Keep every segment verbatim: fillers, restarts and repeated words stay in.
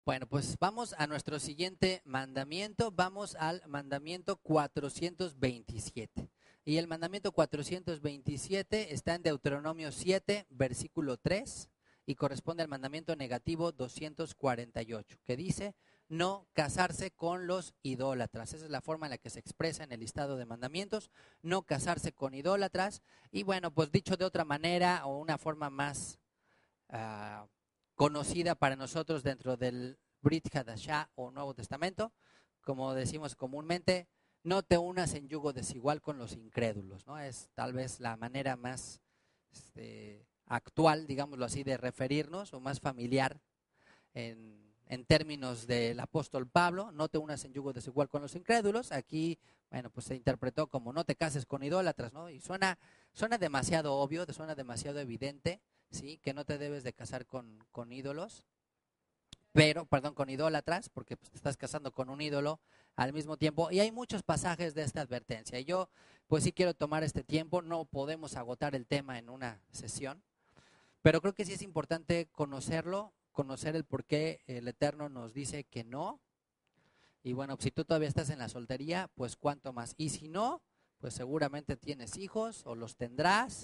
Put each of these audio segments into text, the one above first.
Bueno, pues vamos a nuestro siguiente mandamiento, vamos al mandamiento cuatrocientos veintisiete. Y el mandamiento cuatrocientos veintisiete está en Deuteronomio siete, versículo tres, y corresponde al mandamiento negativo doscientos cuarenta y ocho, que dice: no casarse con los idólatras. Esa es la forma en la que se expresa en el listado de mandamientos: no casarse con idólatras. Y bueno, pues dicho de otra manera, o una forma más uh, conocida para nosotros dentro del Brit Hadashah o Nuevo Testamento, como decimos comúnmente, no te unas en yugo desigual con los incrédulos, ¿no? Es tal vez la manera más este, actual, digámoslo así, de referirnos, o más familiar en, en términos del apóstol Pablo: no te unas en yugo desigual con los incrédulos. Aquí, bueno, pues se interpretó como no te cases con idólatras, ¿no? Y suena, suena demasiado obvio, suena demasiado evidente, ¿sí? Que no te debes de casar con, con ídolos, pero, perdón, con idólatras, porque pues, te estás casando con un ídolo al mismo tiempo. Y hay muchos pasajes de esta advertencia. Y yo, pues sí quiero tomar este tiempo. No podemos agotar el tema en una sesión, pero creo que sí es importante conocerlo, conocer el por qué el Eterno nos dice que no. Y bueno, si tú todavía estás en la soltería, pues cuánto más. Y si no, pues seguramente tienes hijos o los tendrás,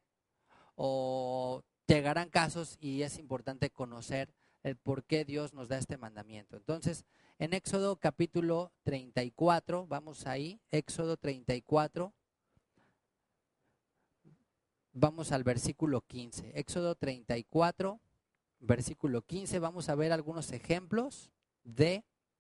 o llegarán casos, y es importante conocer el por qué Dios nos da este mandamiento. Entonces, en Éxodo capítulo treinta y cuatro, vamos ahí, Éxodo treinta y cuatro, vamos al versículo quince. Éxodo treinta y cuatro, versículo quince, vamos a ver algunos ejemplos de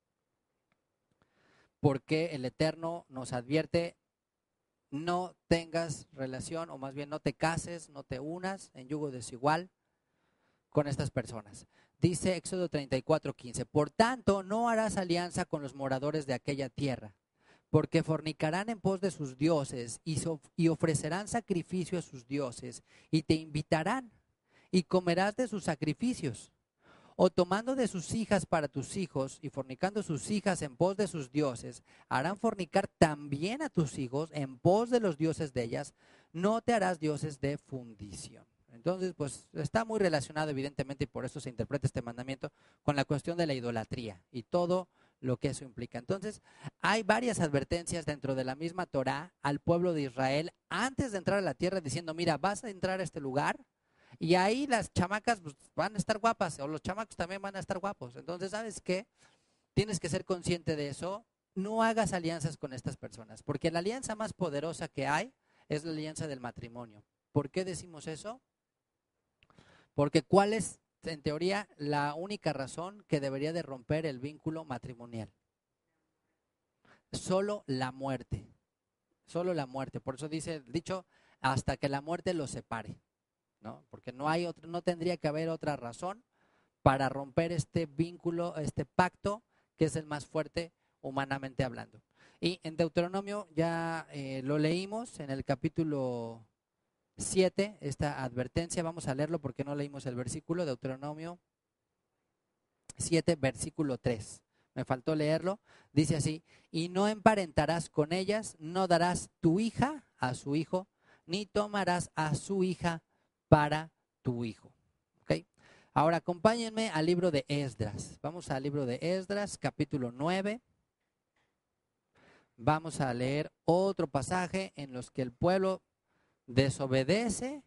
por qué el Eterno nos advierte: no tengas relación, o más bien no te cases, no te unas en yugo desigual con estas personas. Dice Éxodo treinta y cuatro, quince: por tanto, no harás alianza con los moradores de aquella tierra, porque fornicarán en pos de sus dioses y, so, y ofrecerán sacrificio a sus dioses, y te invitarán, y comerás de sus sacrificios. O tomando de sus hijas para tus hijos, y fornicando sus hijas en pos de sus dioses, harán fornicar también a tus hijos en pos de los dioses de ellas. No te harás dioses de fundición. Entonces, pues está muy relacionado, evidentemente, y por eso se interpreta este mandamiento, con la cuestión de la idolatría y todo lo que eso implica. Entonces, hay varias advertencias dentro de la misma Torá al pueblo de Israel antes de entrar a la tierra, diciendo: mira, vas a entrar a este lugar, y ahí las chamacas pues, van a estar guapas, o los chamacos también van a estar guapos. Entonces, ¿sabes qué? Tienes que ser consciente de eso. No hagas alianzas con estas personas, porque la alianza más poderosa que hay es la alianza del matrimonio. ¿Por qué decimos eso? Porque ¿cuál es, en teoría, la única razón que debería de romper el vínculo matrimonial? Solo la muerte. Solo la muerte. Por eso dice el dicho: hasta que la muerte los separe, ¿no? Porque no hay otro, no tendría que haber otra razón para romper este vínculo, este pacto, que es el más fuerte humanamente hablando. Y en Deuteronomio ya eh, lo leímos en el capítulo siete, esta advertencia. Vamos a leerlo porque no leímos el versículo. Deuteronomio siete, versículo tres. Me faltó leerlo. Dice así: y no emparentarás con ellas, no darás tu hija a su hijo, ni tomarás a su hija para tu hijo. ¿Okay? Ahora acompáñenme al libro de Esdras. Vamos al libro de Esdras, capítulo nueve. Vamos a leer otro pasaje en los que el pueblo desobedece,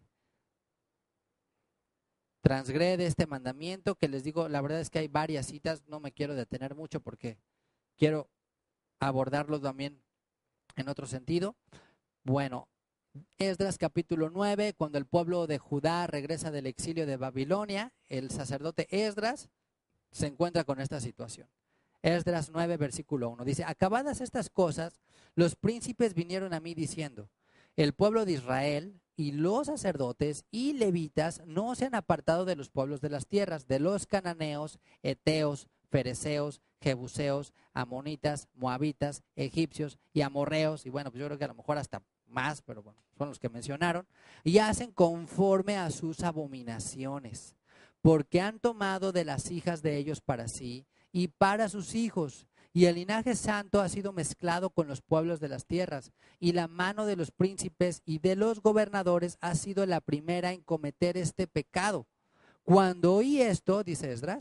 transgrede este mandamiento, que les digo, la verdad es que hay varias citas. No me quiero detener mucho porque quiero abordarlo también en otro sentido. Bueno, Esdras capítulo nueve, cuando el pueblo de Judá regresa del exilio de Babilonia, el sacerdote Esdras se encuentra con esta situación. Esdras nueve, versículo uno, dice: acabadas estas cosas, los príncipes vinieron a mí diciendo: el pueblo de Israel y los sacerdotes y levitas no se han apartado de los pueblos de las tierras, de los cananeos, eteos, fereceos, jebuseos, amonitas, moabitas, egipcios y amorreos. Y bueno, pues yo creo que a lo mejor hasta más, pero bueno, son los que mencionaron. Y hacen conforme a sus abominaciones, porque han tomado de las hijas de ellos para sí y para sus hijos, y el linaje santo ha sido mezclado con los pueblos de las tierras, y la mano de los príncipes y de los gobernadores ha sido la primera en cometer este pecado. Cuando oí esto, dice Esdras,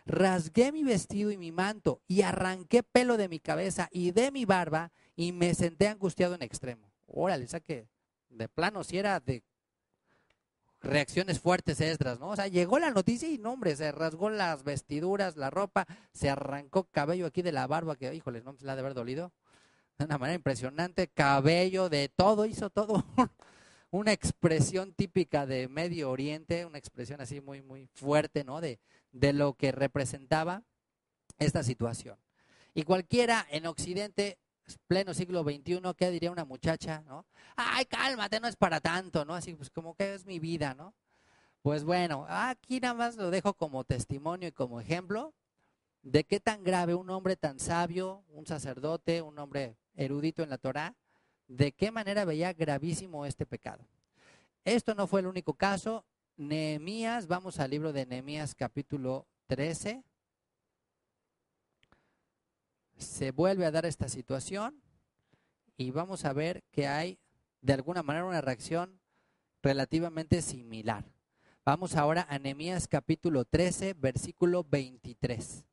rasgué mi vestido y mi manto, y arranqué pelo de mi cabeza y de mi barba, y me senté angustiado en extremo. Órale, o sea que de plano si era de reacciones fuertes Esdras, ¿no? O sea, llegó la noticia y no, hombre, se rasgó las vestiduras, la ropa, se arrancó cabello aquí de la barba, que híjole, no se la ha de haber dolido. De una manera impresionante, cabello, de todo, hizo todo. Una expresión típica de Medio Oriente, una expresión así muy, muy fuerte, ¿no? De, de lo que representaba esta situación. Y cualquiera en Occidente, pleno siglo veintiuno, ¿qué diría una muchacha, no? Ay, cálmate, no es para tanto, ¿no? Así pues como que es mi vida, ¿no? Pues bueno, aquí nada más lo dejo como testimonio y como ejemplo de qué tan grave un hombre tan sabio, un sacerdote, un hombre erudito en la Torá, de qué manera veía gravísimo este pecado. Esto no fue el único caso. Nehemías, vamos al libro de Nehemías capítulo trece. Se vuelve a dar esta situación y vamos a ver que hay de alguna manera una reacción relativamente similar. Vamos ahora a Nehemías capítulo trece, versículo veintitrés.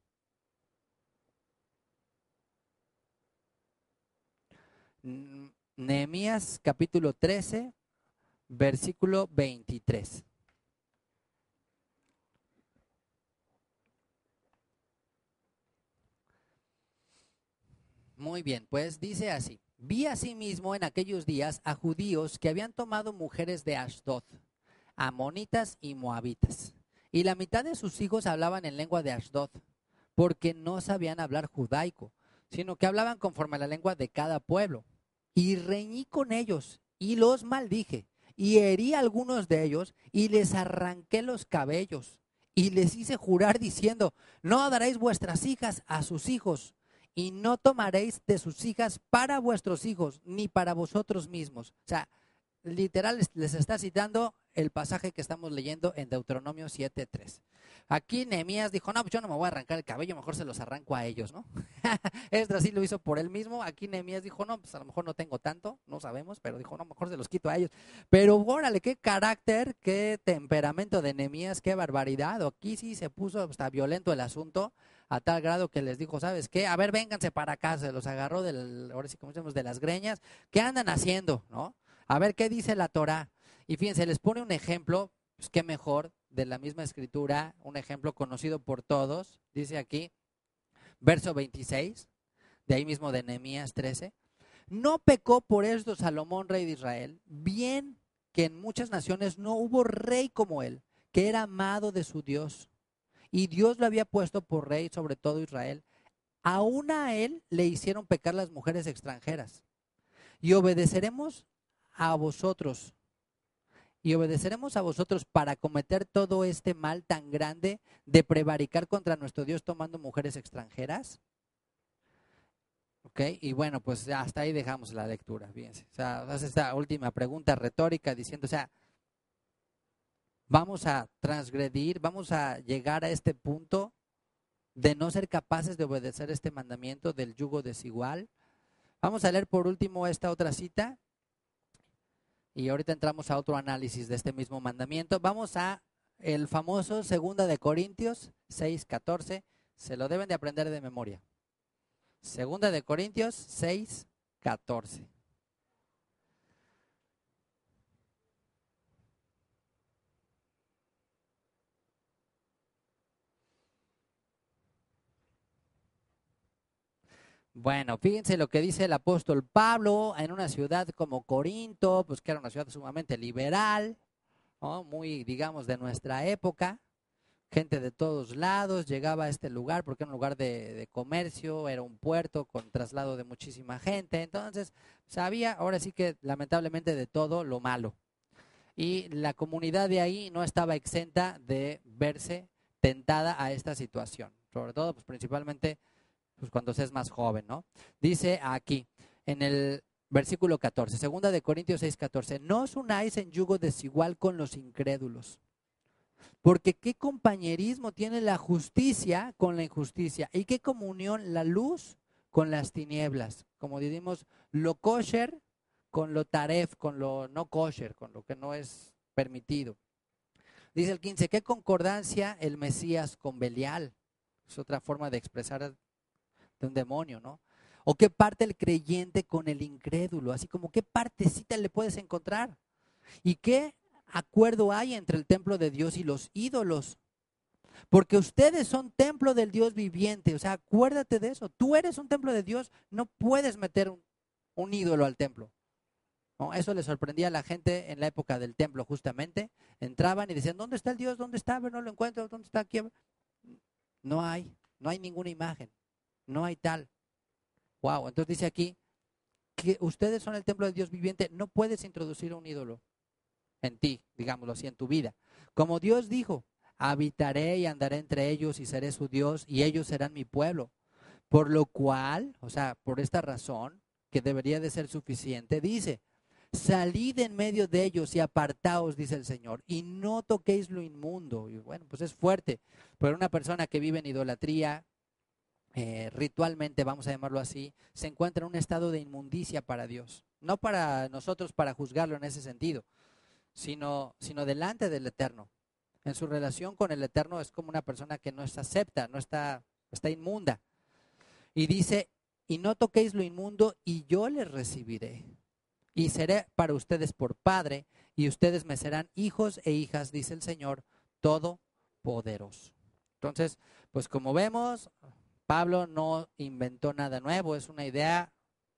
Nehemías capítulo trece, versículo veintitrés. Muy bien, pues dice así: vi asimismo en aquellos días a judíos que habían tomado mujeres de Ashdod, amonitas y moabitas, y la mitad de sus hijos hablaban en lengua de Ashdod, porque no sabían hablar judaico, sino que hablaban conforme a la lengua de cada pueblo. Y reñí con ellos y los maldije, y herí a algunos de ellos y les arranqué los cabellos, y les hice jurar diciendo: no daréis vuestras hijas a sus hijos, y no tomaréis de sus hijas para vuestros hijos, ni para vosotros mismos. O sea, literal les está citando el pasaje que estamos leyendo en Deuteronomio siete tres. Aquí Nehemías dijo: no, pues yo no me voy a arrancar el cabello, mejor se los arranco a ellos, ¿no? Esdras sí lo hizo por él mismo. Aquí Nehemías dijo: no, pues a lo mejor no tengo tanto, no sabemos, pero dijo: no, mejor se los quito a ellos. Pero órale, qué carácter, qué temperamento de Nehemías, qué barbaridad. Aquí sí se puso hasta violento el asunto, a tal grado que les dijo: ¿sabes qué? A ver, vénganse para acá. Se los agarró del, ahora sí como decimos, de las greñas. ¿Qué andan haciendo, no? A ver qué dice la Torá. Y fíjense, les pone un ejemplo, pues qué mejor, de la misma escritura, un ejemplo conocido por todos. Dice aquí, verso veintiséis, de ahí mismo de Nehemías trece. No pecó por esto Salomón, rey de Israel, bien que en muchas naciones no hubo rey como él, que era amado de su Dios. Y Dios lo había puesto por rey sobre todo Israel. Aún a él le hicieron pecar las mujeres extranjeras. Y obedeceremos a vosotros. Y obedeceremos a vosotros para cometer todo este mal tan grande de prevaricar contra nuestro Dios tomando mujeres extranjeras. Ok, y bueno, pues hasta ahí dejamos la lectura, fíjense. O sea, hace esta última pregunta retórica diciendo, o sea, vamos a transgredir, vamos a llegar a este punto de no ser capaces de obedecer este mandamiento del yugo desigual. Vamos a leer por último esta otra cita y ahorita entramos a otro análisis de este mismo mandamiento. Vamos a el famoso Segunda de Corintios seis catorce, se lo deben de aprender de memoria. Segunda de Corintios seis catorce. Bueno, fíjense lo que dice el apóstol Pablo en una ciudad como Corinto, pues que era una ciudad sumamente liberal, ¿no? Muy, digamos, de nuestra época. Gente de todos lados llegaba a este lugar porque era un lugar de, de comercio, era un puerto con traslado de muchísima gente. Entonces, sabía ahora sí que lamentablemente de todo lo malo. Y la comunidad de ahí no estaba exenta de verse tentada a esta situación. Sobre todo, pues principalmente pues cuando se es más joven, ¿no? Dice aquí, en el versículo catorce, segunda de Corintios seis catorce, no os unáis en yugo desigual con los incrédulos, porque qué compañerismo tiene la justicia con la injusticia, y qué comunión la luz con las tinieblas, como diríamos, lo kosher con lo taref, con lo no kosher, con lo que no es permitido. Dice el quince, qué concordancia el Mesías con Belial, Es otra forma de expresar de un demonio, ¿no? ¿O qué parte el creyente con el incrédulo? Así como, ¿qué partecita le puedes encontrar? ¿Y qué acuerdo hay entre el templo de Dios y los ídolos? Porque ustedes son templo del Dios viviente. O sea, acuérdate de eso. Tú eres un templo de Dios. No puedes meter un, un ídolo al templo, ¿no? Eso le sorprendía a la gente en la época del templo, justamente. Entraban y decían, ¿dónde está el Dios? ¿Dónde está? No lo encuentro. ¿Dónde está aquí? No hay. No hay ninguna imagen. No hay tal. Wow. Entonces dice aquí que ustedes son el templo del Dios viviente. No puedes introducir un ídolo en ti, digámoslo así, en tu vida. Como Dios dijo, habitaré y andaré entre ellos y seré su Dios y ellos serán mi pueblo. Por lo cual, o sea, por esta razón, que debería de ser suficiente, dice, salid en medio de ellos y apartaos, dice el Señor, y no toquéis lo inmundo. Y bueno, pues es fuerte, pero una persona que vive en idolatría, eh, ritualmente, vamos a llamarlo así, se encuentra en un estado de inmundicia para Dios. No para nosotros, para juzgarlo en ese sentido, sino, sino delante del Eterno. En su relación con el Eterno es como una persona que no se acepta, no está, está inmunda. Y dice, y no toquéis lo inmundo y yo les recibiré. Y seré para ustedes por padre y ustedes me serán hijos e hijas, dice el Señor Todopoderoso. Entonces, pues como vemos, Pablo no inventó nada nuevo, es una idea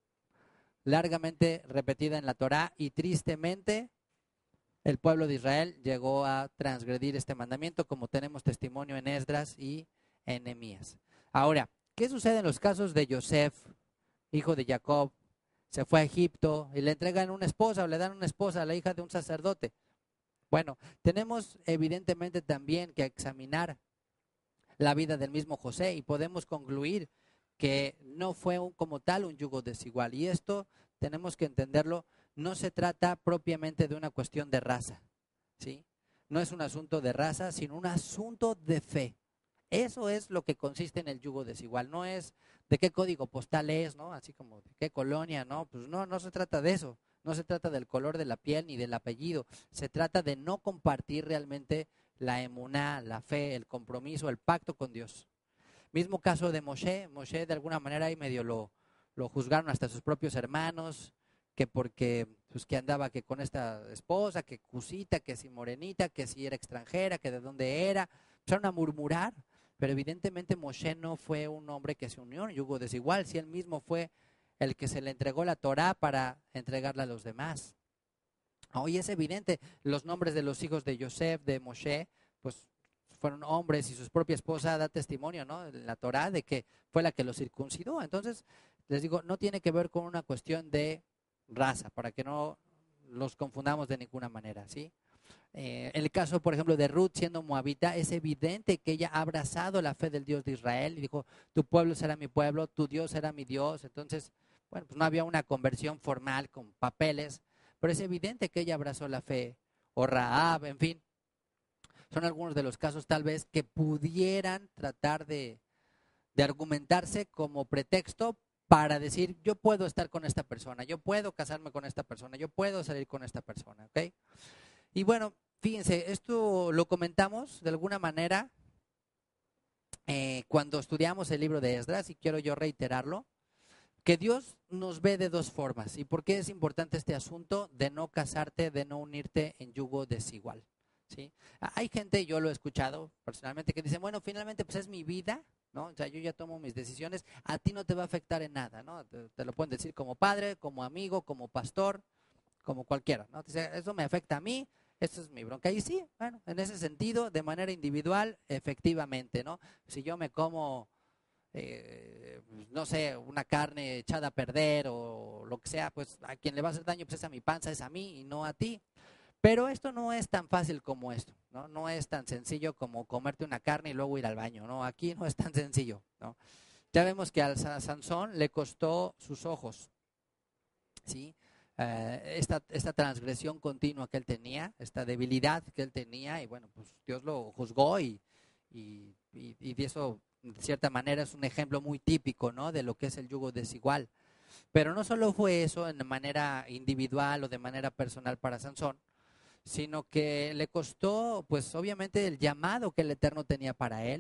largamente repetida en la Torá y tristemente el pueblo de Israel llegó a transgredir este mandamiento, como tenemos testimonio en Esdras y en Nehemías. Ahora, ¿qué sucede en los casos de Yosef, hijo de Jacob? Se fue a Egipto y le entregan una esposa o le dan una esposa a la hija de un sacerdote. Bueno, tenemos evidentemente también que examinar la vida del mismo José y podemos concluir que no fue un, como tal un yugo desigual. Y esto tenemos que entenderlo, no se trata propiamente de una cuestión de raza, ¿sí? No es un asunto de raza, sino un asunto de fe. Eso es lo que consiste en el yugo desigual, no es de qué código postal es, ¿no? Así como de qué colonia, ¿no? Pues no, no se trata de eso, no se trata del color de la piel ni del apellido, se trata de no compartir realmente la emuná, la fe, el compromiso, el pacto con Dios. Mismo caso de Moshe, Moshe de alguna manera ahí medio lo, lo juzgaron hasta sus propios hermanos, que porque pues que andaba que con esta esposa, que cusita, que si morenita, que si era extranjera, que de dónde era, empezaron a murmurar. Pero evidentemente Moshe no fue un hombre que se unió en yugo desigual, si él mismo fue el que se le entregó la Torá para entregarla a los demás. Hoy es evidente, los nombres de los hijos de Yosef, de Moshe, pues fueron hombres y su propia esposa da testimonio, ¿no? En la Torá de que fue la que los circuncidó. Entonces, les digo, no tiene que ver con una cuestión de raza, para que no los confundamos de ninguna manera, ¿sí? Eh, en el caso, por ejemplo, de Ruth siendo moabita, es evidente que ella ha abrazado la fe del Dios de Israel y dijo, tu pueblo será mi pueblo, tu Dios será mi Dios. Entonces, bueno, pues no había una conversión formal con papeles, pero es evidente que ella abrazó la fe, o Rahab, en fin. Son algunos de los casos tal vez que pudieran tratar de, de argumentarse como pretexto para decir, yo puedo estar con esta persona, yo puedo casarme con esta persona, yo puedo salir con esta persona, ¿ok? Y bueno, fíjense, esto lo comentamos de alguna manera eh, cuando estudiamos el libro de Esdras, y quiero yo reiterarlo, que Dios nos ve de dos formas. ¿Y por qué es importante este asunto de no casarte, de no unirte en yugo desigual? ¿Sí? Hay gente, yo lo he escuchado personalmente, que dicen, bueno, finalmente pues es mi vida, ¿no? O sea, yo ya tomo mis decisiones, a ti no te va a afectar en nada, ¿no? Te, te lo pueden decir como padre, como amigo, como pastor, como cualquiera, ¿no? Dice, eso me afecta a mí, esto es mi bronca. Y sí, bueno, en ese sentido, de manera individual, efectivamente, ¿no? Si yo me como, eh, no sé, una carne echada a perder o lo que sea, pues a quien le va a hacer daño pues es a mi panza, es a mí y no a ti. Pero esto no es tan fácil como esto, ¿no? No es tan sencillo como comerte una carne y luego ir al baño, ¿no? Aquí no es tan sencillo, ¿no? Ya vemos que a Sansón le costó sus ojos, ¿sí? Eh, esta, esta transgresión continua que él tenía, esta debilidad que él tenía, y bueno, pues Dios lo juzgó y, y, y, y de eso, de cierta manera, es un ejemplo muy típico, ¿no? De lo que es el yugo desigual. Pero no solo fue eso en manera individual o de manera personal para Sansón, sino que le costó, pues obviamente, el llamado que el Eterno tenía para él. Él,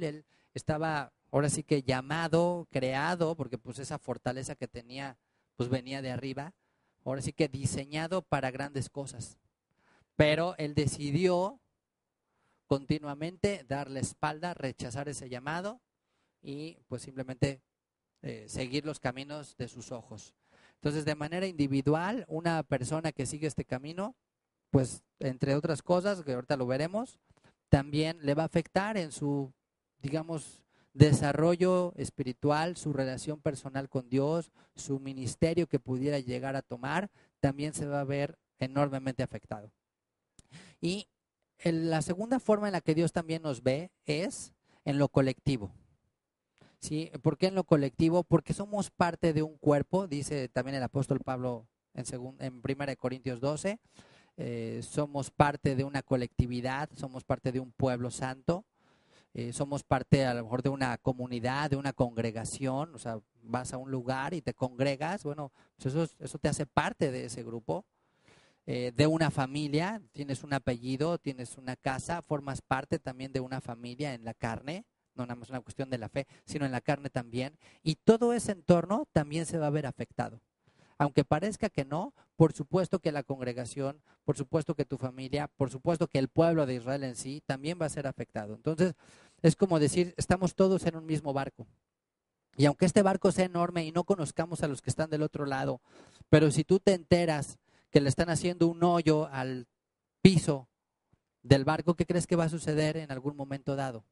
estaba ahora sí que llamado, creado, porque pues esa fortaleza que tenía pues venía de arriba, ahora sí que diseñado para grandes cosas. Pero él decidió continuamente dar la espalda, rechazar ese llamado y pues simplemente eh, seguir los caminos de sus ojos. Entonces, de manera individual, una persona que sigue este camino, pues entre otras cosas, que ahorita lo veremos, también le va a afectar en su, digamos, desarrollo espiritual, su relación personal con Dios, su ministerio que pudiera llegar a tomar, también se va a ver enormemente afectado. Y el, la segunda forma en la que Dios también nos ve es en lo colectivo. ¿Sí? ¿Por qué en lo colectivo? Porque somos parte de un cuerpo, dice también el apóstol Pablo en, segun, en primera de Corintios doce, eh, somos parte de una colectividad, somos parte de un pueblo santo, eh, somos parte a lo mejor de una comunidad, de una congregación, o sea, vas a un lugar y te congregas, bueno, pues eso, eso te hace parte de ese grupo. Eh, de una familia, tienes un apellido, tienes una casa, formas parte también de una familia en la carne, no nada más una cuestión de la fe, sino en la carne también, y todo ese entorno también se va a ver afectado. Aunque parezca que no, por supuesto que la congregación, por supuesto que tu familia, por supuesto que el pueblo de Israel en sí también va a ser afectado. Entonces, es como decir, estamos todos en un mismo barco. Y aunque este barco sea enorme y no conozcamos a los que están del otro lado, pero si tú te enteras que le están haciendo un hoyo al piso del barco, ¿qué crees que va a suceder en algún momento dado?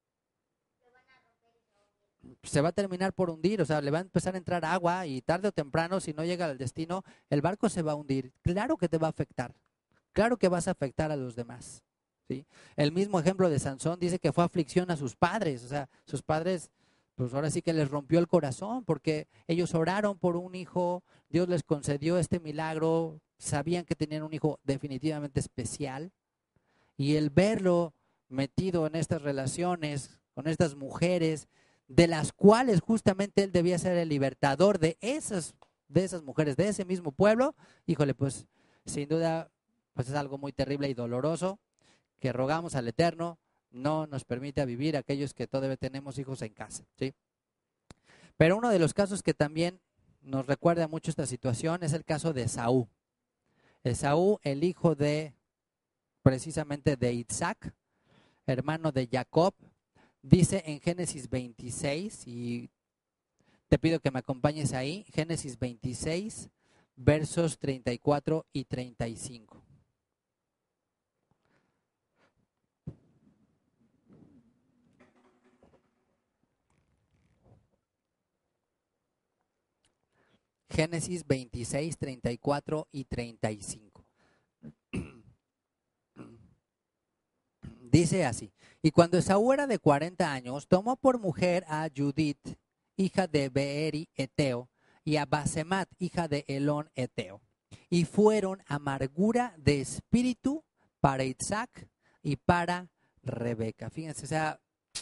Se va a terminar por hundir, o sea, le va a empezar a entrar agua y tarde o temprano, si no llega al destino, el barco se va a hundir. Claro que te va a afectar, claro que vas a afectar a los demás, ¿sí? El mismo ejemplo de Sansón dice que fue aflicción a sus padres, o sea, sus padres, pues ahora sí que les rompió el corazón porque ellos oraron por un hijo, Dios les concedió este milagro, sabían que tenían un hijo definitivamente especial y el verlo metido en estas relaciones con estas mujeres, de las cuales justamente él debía ser el libertador de esas, de esas mujeres, de ese mismo pueblo, híjole, pues sin duda pues es algo muy terrible y doloroso que rogamos al Eterno no nos permita vivir aquellos que todavía tenemos hijos en casa, ¿sí? Pero uno de los casos que también nos recuerda mucho esta situación es el caso de Esaú. Esaú, el hijo de, precisamente de Isaac, hermano de Jacob, dice en Génesis veintiséis, y te pido que me acompañes ahí, Génesis veintiséis, versos treinta y cuatro y treinta y cinco. Génesis veintiséis, treinta y cuatro y treinta y cinco. Dice así: y cuando Esaú era de cuarenta años, tomó por mujer a Judith, hija de Beeri Eteo, y a Basemat, hija de Elón Eteo, y fueron amargura de espíritu para Isaac y para Rebeca. Fíjense, o sea,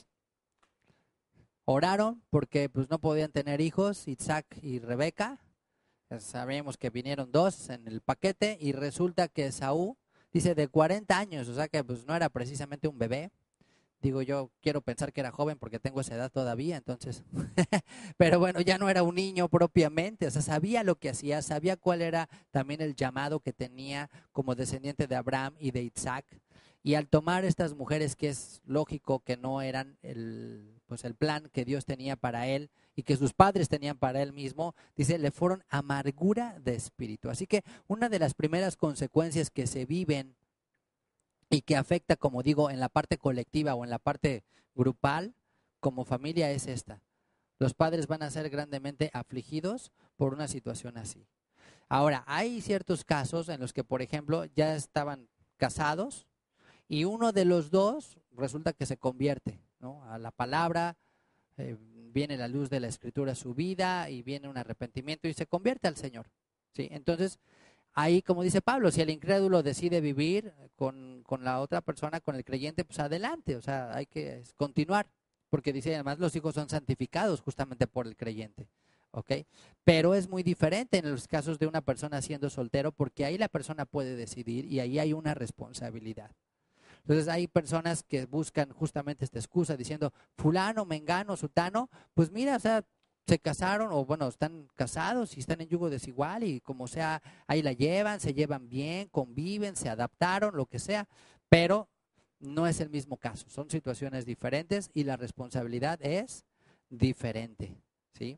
oraron porque pues no podían tener hijos, Isaac y Rebeca. Sabemos que vinieron dos en el paquete y resulta que Esaú dice de cuarenta años, o sea que pues no era precisamente un bebé. Digo, yo quiero pensar que era joven porque tengo esa edad todavía, entonces, pero bueno, ya no era un niño propiamente, o sea, sabía lo que hacía, sabía cuál era también el llamado que tenía como descendiente de Abraham y de Isaac. Y al tomar estas mujeres, que es lógico que no eran el, pues el plan que Dios tenía para él y que sus padres tenían para él mismo, dice, le fueron amargura de espíritu. Así que una de las primeras consecuencias que se viven y que afecta, como digo, en la parte colectiva o en la parte grupal, como familia, es esta. Los padres van a ser grandemente afligidos por una situación así. Ahora, hay ciertos casos en los que, por ejemplo, ya estaban casados y uno de los dos resulta que se convierte, ¿no?, a la palabra, eh, viene la luz de la Escritura a su vida y viene un arrepentimiento y se convierte al Señor, ¿sí? Entonces, ahí, como dice Pablo, si el incrédulo decide vivir con, con la otra persona, con el creyente, pues adelante, o sea, hay que continuar, porque dice, además los hijos son santificados justamente por el creyente, ¿ok? Pero es muy diferente en los casos de una persona siendo soltero, porque ahí la persona puede decidir y ahí hay una responsabilidad. Entonces hay personas que buscan justamente esta excusa diciendo, fulano, mengano, sutano, pues mira, o sea, se casaron o bueno, están casados y están en yugo desigual y como sea, ahí la llevan, se llevan bien, conviven, se adaptaron, lo que sea, pero no es el mismo caso, son situaciones diferentes y la responsabilidad es diferente, ¿sí?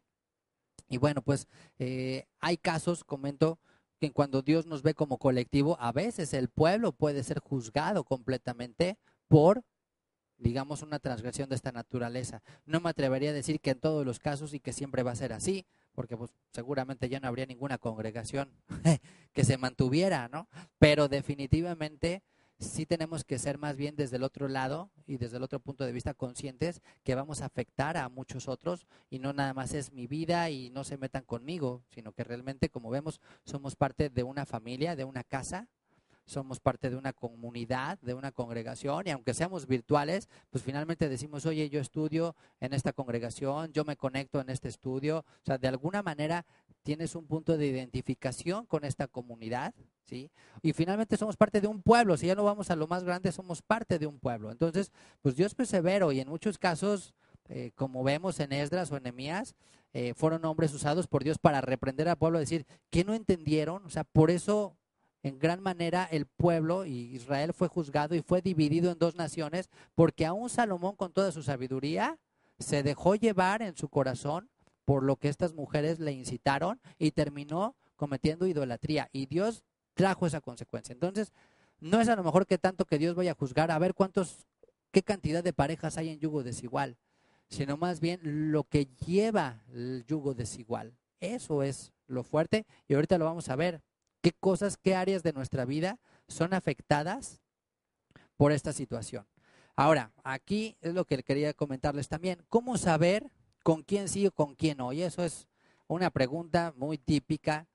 Y bueno, pues eh, hay casos, comento, que cuando Dios nos ve como colectivo, a veces el pueblo puede ser juzgado completamente por, digamos, una transgresión de esta naturaleza. No me atrevería a decir que en todos los casos y que siempre va a ser así, porque pues seguramente ya no habría ninguna congregación que se mantuviera, ¿no? Pero definitivamente sí tenemos que ser más bien desde el otro lado y desde el otro punto de vista conscientes que vamos a afectar a muchos otros y no nada más es mi vida y no se metan conmigo, sino que realmente, como vemos, somos parte de una familia, de una casa, somos parte de una comunidad, de una congregación y aunque seamos virtuales, pues finalmente decimos, oye, yo estudio en esta congregación, yo me conecto en este estudio, o sea, de alguna manera tienes un punto de identificación con esta comunidad, ¿sí? Y finalmente somos parte de un pueblo, si ya no vamos a lo más grande, somos parte de un pueblo. Entonces, pues Dios persevero y en muchos casos, eh, como vemos en Esdras o en Nehemías, eh, fueron hombres usados por Dios para reprender al pueblo, decir, ¿qué no entendieron? O sea, por eso en gran manera el pueblo y Israel fue juzgado y fue dividido en dos naciones porque aún Salomón con toda su sabiduría se dejó llevar en su corazón por lo que estas mujeres le incitaron y terminó cometiendo idolatría y Dios trajo esa consecuencia. Entonces, no es a lo mejor que tanto que Dios vaya a juzgar a ver cuántos, qué cantidad de parejas hay en yugo desigual, sino más bien lo que lleva el yugo desigual. Eso es lo fuerte y ahorita lo vamos a ver. ¿Qué cosas, qué áreas de nuestra vida son afectadas por esta situación? Ahora, aquí es lo que quería comentarles también. ¿Cómo saber con quién sí o con quién no? Y eso es una pregunta muy típica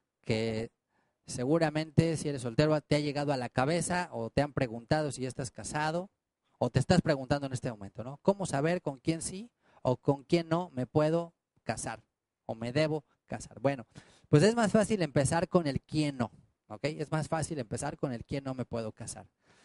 que seguramente si eres soltero te ha llegado a la cabeza o te han preguntado si ya estás casado o te estás preguntando en este momento, ¿no? ¿Cómo saber con quién sí o con quién no me puedo casar o me debo casar? Bueno, pues es más fácil empezar con el quién no, ¿ok? Es más fácil empezar con el quién no me puedo casar.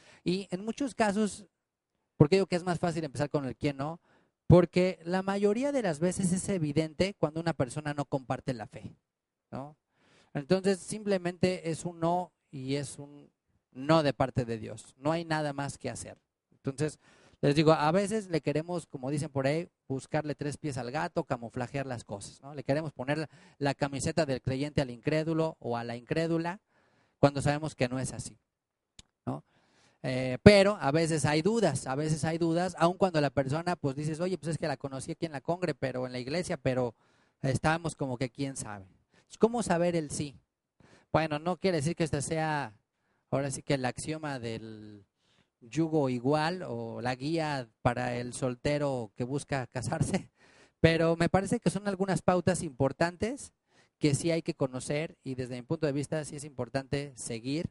Y en muchos casos, ¿por qué digo que es más fácil empezar con el quién no? Porque la mayoría de las veces es evidente cuando una persona no comparte la fe, ¿no? Entonces simplemente es un no y es un no de parte de Dios. No hay nada más que hacer. Entonces, les digo, a veces le queremos, como dicen por ahí, buscarle tres pies al gato, camuflajear las cosas, ¿no? Le queremos poner la camiseta del creyente al incrédulo o a la incrédula cuando sabemos que no es así, ¿no? Eh, pero a veces hay dudas, a veces hay dudas, aun cuando la persona, pues dices, oye, pues es que la conocí aquí en la congre, pero en la iglesia, pero estábamos como que quién sabe. ¿Cómo saber el sí? Bueno, no quiere decir que esta sea, ahora sí que el axioma del yugo igual o la guía para el soltero que busca casarse, pero me parece que son algunas pautas importantes que sí hay que conocer y desde mi punto de vista sí es importante seguir.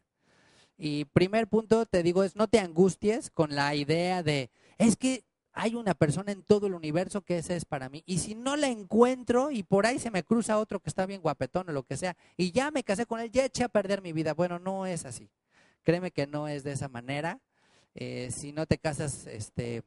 Y primer punto, te digo, es no te angusties con la idea de, es que hay una persona en todo el universo que esa es para mí. Y si no la encuentro y por ahí se me cruza otro que está bien guapetón o lo que sea, y ya me casé con él, ya eché a perder mi vida. Bueno, no es así. Créeme que no es de esa manera. Eh, si no te casas este,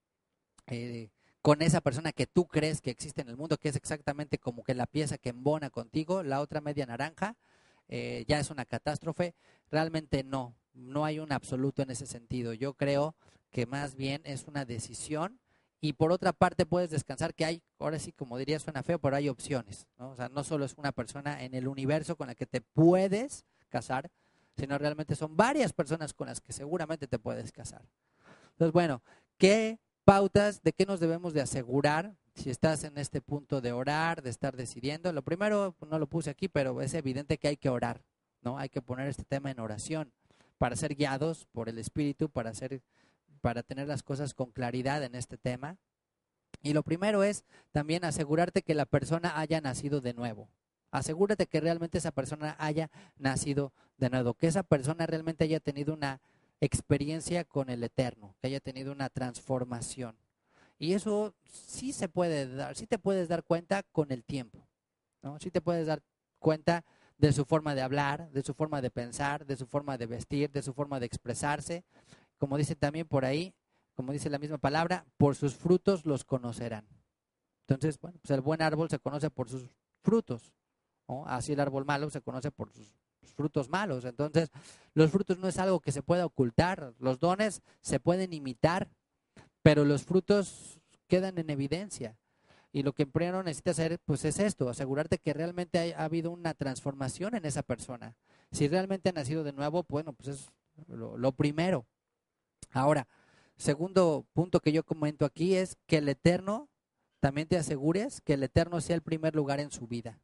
eh, con esa persona que tú crees que existe en el mundo, que es exactamente como que la pieza que embona contigo, la otra media naranja, eh, ya es una catástrofe. Realmente no, no hay un absoluto en ese sentido. Yo creo que más bien es una decisión y por otra parte puedes descansar que hay, ahora sí como diría suena feo, pero hay opciones, ¿no? O sea, no solo es una persona en el universo con la que te puedes casar, sino realmente son varias personas con las que seguramente te puedes casar. Entonces, bueno, ¿qué pautas de qué nos debemos de asegurar si estás en este punto de orar, de estar decidiendo? Lo primero, no lo puse aquí, pero es evidente que hay que orar, ¿no? Hay que poner este tema en oración para ser guiados por el Espíritu, para hacer, para tener las cosas con claridad en este tema. Y lo primero es también asegurarte que la persona haya nacido de nuevo. Asegúrate que realmente esa persona haya nacido de nuevo, que esa persona realmente haya tenido una experiencia con el Eterno, que haya tenido una transformación. Y eso sí se puede dar, sí te puedes dar cuenta con el tiempo, ¿no? Sí te puedes dar cuenta de su forma de hablar, de su forma de pensar, de su forma de vestir, de su forma de expresarse. como dice también por ahí, como dice la misma palabra, por sus frutos los conocerán. Entonces, bueno, pues el buen árbol se conoce por sus frutos, ¿no? Así el árbol malo se conoce por sus frutos malos. Entonces, los frutos no es algo que se pueda ocultar. Los dones se pueden imitar, pero los frutos quedan en evidencia. Y lo que primero necesitas hacer, pues es esto, asegurarte que realmente hay, ha habido una transformación en esa persona. Si realmente ha nacido de nuevo, bueno, pues es lo, lo primero. Ahora, segundo punto que yo comento aquí es que el Eterno, también te asegures que el Eterno sea el primer lugar en su vida.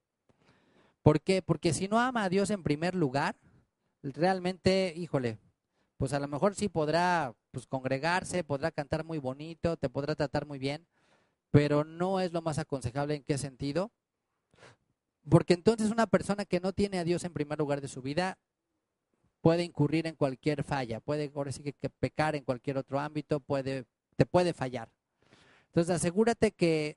¿Por qué? Porque si no ama a Dios en primer lugar, realmente, híjole, pues a lo mejor sí podrá pues congregarse, podrá cantar muy bonito, te podrá tratar muy bien, pero no es lo más aconsejable. ¿En qué sentido? Porque entonces una persona que no tiene a Dios en primer lugar de su vida puede incurrir en cualquier falla, puede ahora sí que, que pecar en cualquier otro ámbito, puede, te puede fallar. Entonces asegúrate que,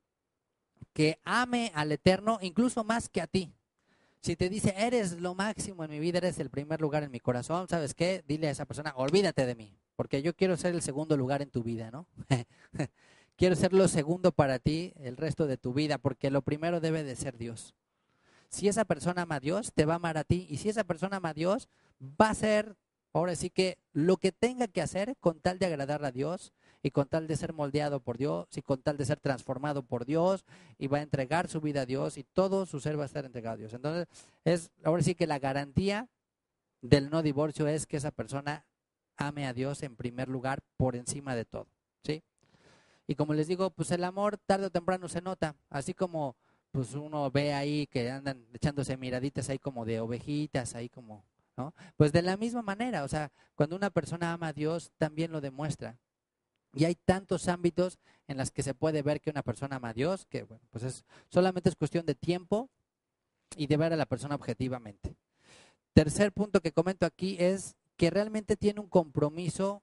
que ame al Eterno incluso más que a ti. Si te dice, eres lo máximo en mi vida, eres el primer lugar en mi corazón, ¿sabes qué? Dile a esa persona, olvídate de mí, porque yo quiero ser el segundo lugar en tu vida, ¿no? Quiero ser lo segundo para ti el resto de tu vida, porque lo primero debe de ser Dios. Si esa persona ama a Dios, te va a amar a ti. Y si esa persona ama a Dios, va a hacer, ahora sí que lo que tenga que hacer con tal de agradar a Dios y con tal de ser moldeado por Dios y con tal de ser transformado por Dios, y va a entregar su vida a Dios y todo su ser va a estar entregado a Dios. Entonces, es ahora sí que la garantía del no divorcio es que esa persona ame a Dios en primer lugar por encima de todo, ¿sí? Y como les digo, pues el amor tarde o temprano se nota, así como pues uno ve ahí que andan echándose miraditas ahí como de ovejitas, ahí como, ¿no? Pues de la misma manera, o sea, cuando una persona ama a Dios, también lo demuestra. Y hay tantos ámbitos en los que se puede ver que una persona ama a Dios, que bueno, pues es solamente es cuestión de tiempo y de ver a la persona objetivamente. Tercer punto que comento aquí es que realmente tiene un compromiso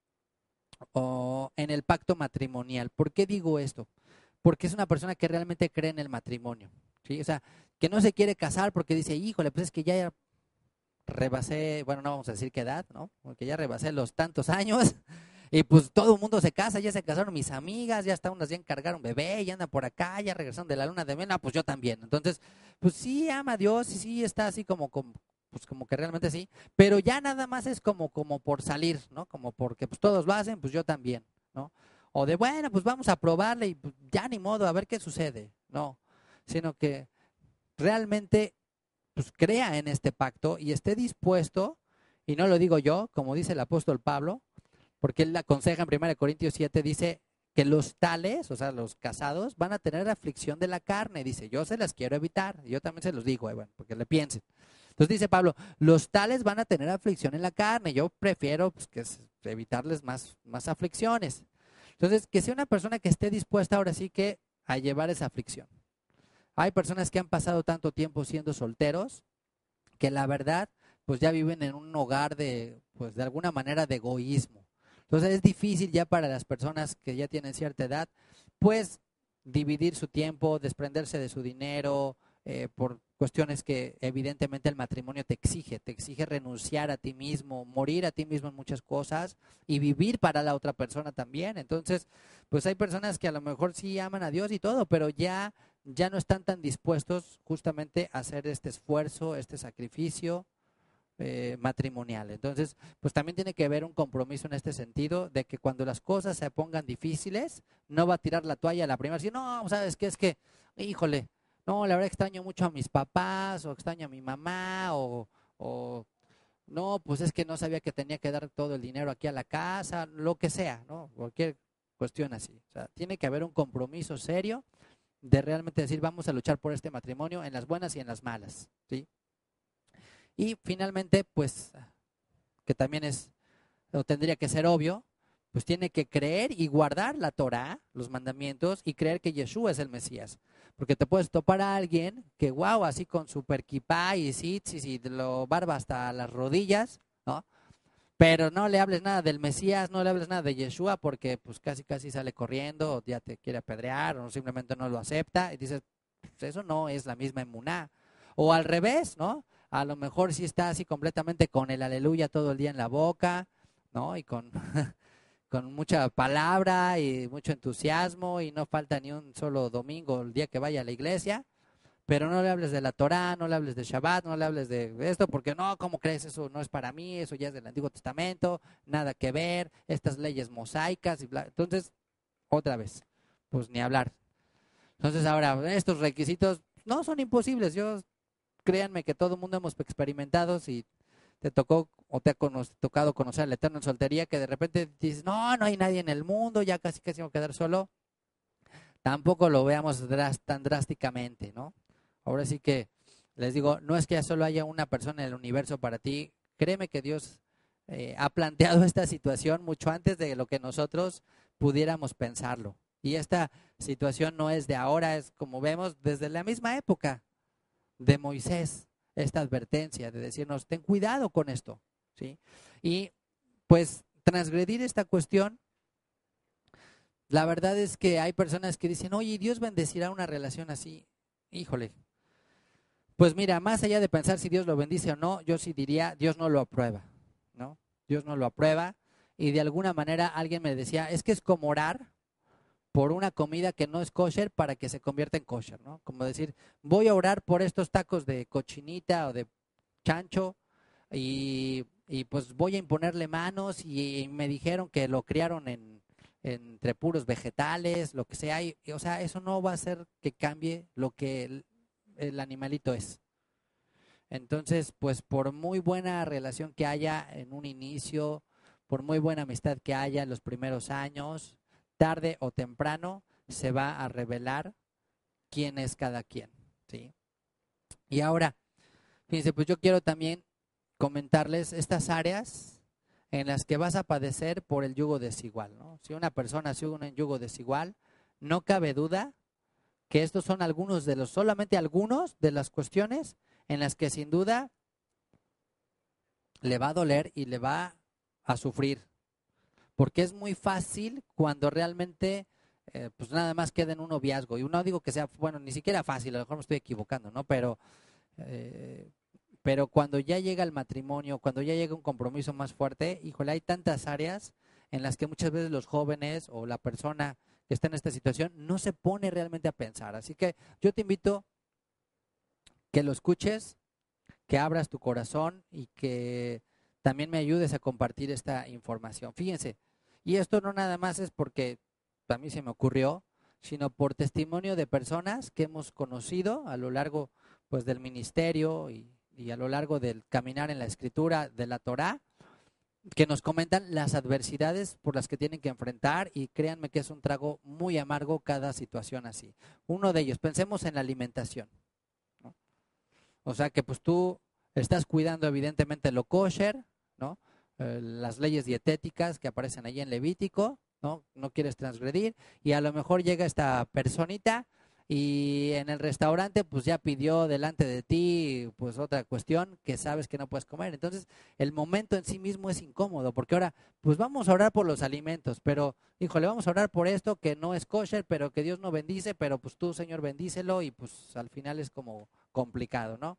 o en el pacto matrimonial. ¿Por qué digo esto? Porque es una persona que realmente cree en el matrimonio, ¿sí? O sea, que no se quiere casar porque dice, híjole, pues es que ya rebasé, bueno, no vamos a decir qué edad, ¿no? Porque ya rebasé los tantos años y pues todo el mundo se casa, ya se casaron mis amigas, ya hasta unas ya encargaron bebé, ya andan por acá, ya regresaron de la luna de miel, no, pues yo también. Entonces, pues sí ama a Dios y sí está así como, como pues como que realmente sí, pero ya nada más es como, como por salir, ¿no? Como porque pues todos lo hacen, pues yo también, ¿no? O de, bueno, pues vamos a probarle y pues, ya ni modo, a ver qué sucede, no, sino que realmente pues crea en este pacto y esté dispuesto, y no lo digo yo, como dice el apóstol Pablo, porque él aconseja en primera Corintios siete, dice que los tales, o sea, los casados, van a tener aflicción de la carne. Dice, yo se las quiero evitar. Yo también se los digo, eh, bueno, porque le piensen. Entonces dice Pablo, los tales van a tener aflicción en la carne. Yo prefiero pues, que evitarles más, más aflicciones. Entonces, que sea una persona que esté dispuesta ahora sí que a llevar esa aflicción. Hay personas que han pasado tanto tiempo siendo solteros que la verdad, pues ya viven en un hogar de, pues de alguna manera de egoísmo. Entonces es difícil ya para las personas que ya tienen cierta edad, pues dividir su tiempo, desprenderse de su dinero, eh, por cuestiones que evidentemente el matrimonio te exige, te exige renunciar a ti mismo, morir a ti mismo en muchas cosas y vivir para la otra persona también. Entonces, pues hay personas que a lo mejor sí aman a Dios y todo, pero ya, ya no están tan dispuestos justamente a hacer este esfuerzo, este sacrificio eh, matrimonial. Entonces, pues también tiene que haber un compromiso en este sentido de que cuando las cosas se pongan difíciles, no va a tirar la toalla a la primera, decir, no, ¿sabes qué? Es que, híjole, no, la verdad extraño mucho a mis papás o extraño a mi mamá o, o no, pues es que no sabía que tenía que dar todo el dinero aquí a la casa, lo que sea, ¿no? Cualquier cuestión así. O sea, tiene que haber un compromiso serio de realmente decir, vamos a luchar por este matrimonio en las buenas y en las malas, ¿sí? Y finalmente, pues, que también es, o tendría que ser obvio, pues tiene que creer y guardar la Torá, los mandamientos, y creer que Yeshua es el Mesías. Porque te puedes topar a alguien que, wow, así con super kipá y tzitzis y lo barba hasta las rodillas, ¿no? Pero no le hables nada del Mesías, no le hables nada de Yeshua, porque pues casi casi sale corriendo, o ya te quiere apedrear, o simplemente no lo acepta, y dices, pues eso no es la misma emuná. O al revés, ¿no? A lo mejor sí está así completamente con el aleluya todo el día en la boca, ¿no? Y con, con mucha palabra y mucho entusiasmo y no falta ni un solo domingo el día que vaya a la iglesia, pero no le hables de la Torá, no le hables de Shabbat, no le hables de esto, porque no, ¿cómo crees? Eso no es para mí, eso ya es del Antiguo Testamento, nada que ver, estas leyes mosaicas y bla. Entonces, otra vez, pues ni hablar. Entonces ahora, estos requisitos no son imposibles, yo créanme que todo el mundo hemos experimentado, si te tocó o te ha cono- tocado conocer al Eterno en soltería, que de repente dices, no, no hay nadie en el mundo, ya casi casi me voy a quedar solo, tampoco lo veamos dras- tan drásticamente, ¿no? Ahora sí que les digo, no es que ya solo haya una persona en el universo para ti, créeme que Dios eh, ha planteado esta situación mucho antes de lo que nosotros pudiéramos pensarlo. Y esta situación no es de ahora, es como vemos desde la misma época de Moisés, esta advertencia de decirnos, ten cuidado con esto, ¿sí? Y pues transgredir esta cuestión, la verdad es que hay personas que dicen, oye, ¿Dios bendecirá una relación así? Híjole, pues mira, más allá de pensar si Dios lo bendice o no, yo sí diría, Dios no lo aprueba, ¿no? Dios no lo aprueba y de alguna manera alguien me decía, es que es como orar por una comida que no es kosher para que se convierta en kosher, ¿no? Como decir, voy a orar por estos tacos de cochinita o de chancho y, y pues voy a imponerle manos y, y me dijeron que lo criaron en, entre puros vegetales, lo que sea, y, y, o sea, eso no va a hacer que cambie lo que el, el animalito es. Entonces, pues por muy buena relación que haya en un inicio, por muy buena amistad que haya en los primeros años, tarde o temprano se va a revelar quién es cada quien, ¿sí? Y ahora, fíjense, pues yo quiero también comentarles estas áreas en las que vas a padecer por el yugo desigual, ¿no? Si una persona sigue un yugo desigual, no cabe duda que estos son algunos de los, solamente algunos de las cuestiones en las que sin duda le va a doler y le va a sufrir, porque es muy fácil cuando realmente eh, pues nada más queda en un noviazgo, y no digo que sea, bueno, ni siquiera fácil, a lo mejor me estoy equivocando, ¿no? Pero, eh, pero cuando ya llega el matrimonio, cuando ya llega un compromiso más fuerte, híjole, hay tantas áreas en las que muchas veces los jóvenes o la persona que está en esta situación no se pone realmente a pensar, así que yo te invito que lo escuches, que abras tu corazón y que también me ayudes a compartir esta información. Fíjense, y esto no nada más es porque a mí se me ocurrió, sino por testimonio de personas que hemos conocido a lo largo pues del ministerio y, y a lo largo del caminar en la escritura de la Torá, que nos comentan las adversidades por las que tienen que enfrentar y créanme que es un trago muy amargo cada situación así. Uno de ellos, pensemos en la alimentación, ¿no? O sea que pues tú estás cuidando evidentemente lo kosher, ¿no? Eh, las leyes dietéticas que aparecen allí en Levítico, ¿no? No quieres transgredir y a lo mejor llega esta personita y en el restaurante pues ya pidió delante de ti pues otra cuestión que sabes que no puedes comer. Entonces el momento en sí mismo es incómodo porque ahora pues vamos a orar por los alimentos, pero híjole, vamos a orar por esto que no es kosher, pero que Dios no bendice, pero pues tú, Señor, bendícelo y pues al final es como complicado, ¿no?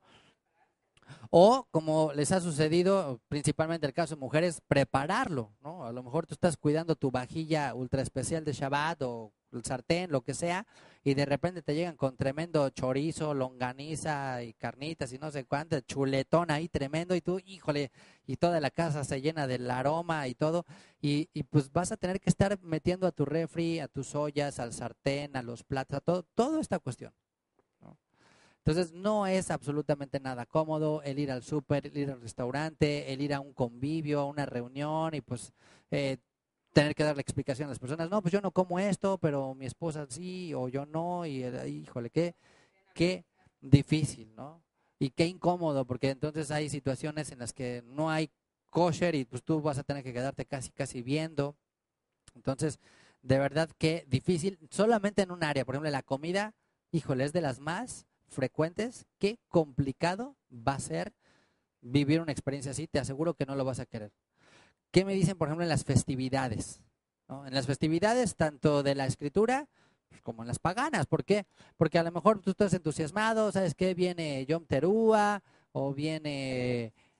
O como les ha sucedido, principalmente el caso de mujeres, prepararlo, ¿no? A lo mejor tú estás cuidando tu vajilla ultra especial de Shabbat o el sartén, lo que sea, y de repente te llegan con tremendo chorizo, longaniza y carnitas y no sé cuánto, chuletón ahí tremendo, y tú, híjole, y toda la casa se llena del aroma y todo, y, y pues vas a tener que estar metiendo a tu refri, a tus ollas, al sartén, a los platos, a todo, toda esta cuestión, ¿no? Entonces no es absolutamente nada cómodo el ir al súper, el ir al restaurante, el ir a un convivio, a una reunión y pues eh, tener que darle explicación a las personas. No, pues yo no como esto, pero mi esposa sí o yo no y eh, híjole, qué, qué difícil, ¿no? Y qué incómodo porque entonces hay situaciones en las que no hay kosher y pues tú vas a tener que quedarte casi casi viendo. Entonces, de verdad que difícil, solamente en un área, por ejemplo, la comida, híjole, es de las más frecuentes. Qué complicado va a ser vivir una experiencia así, te aseguro que no lo vas a querer. ¿Qué me dicen, por ejemplo, en las festividades? ¿No? En las festividades, tanto de la escritura pues, como en las paganas. ¿Por qué? Porque a lo mejor tú estás entusiasmado, ¿sabes qué? Viene Yom Teruah o viene